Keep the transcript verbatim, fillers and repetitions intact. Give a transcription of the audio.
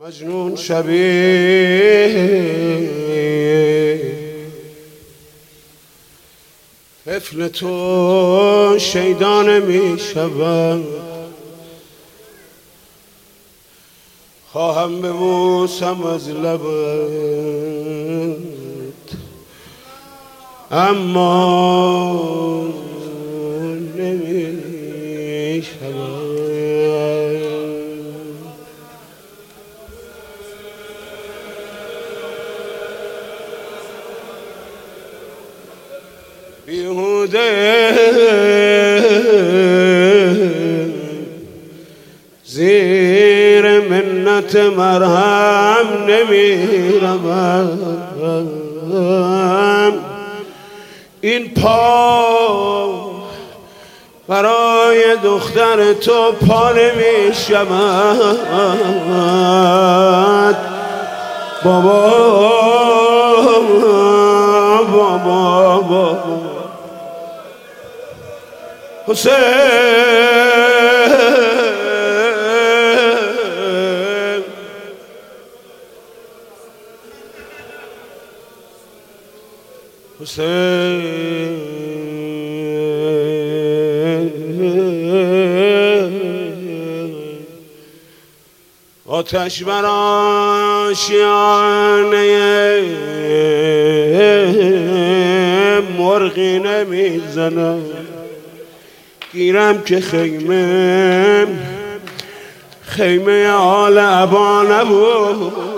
مجنون شبیه طفل تو شیدانه می شود، خواهم ببوسم از لبت اما نمی شود. بیهوده زیر منت مرهم نمیروم، این پا برای دختر تو پا نمیشود. بابا بابا بابا حسین حسین آتش بر آشیانه مرغی نمیزنم، گیرم که خیمه خیمه آل عبا نبود.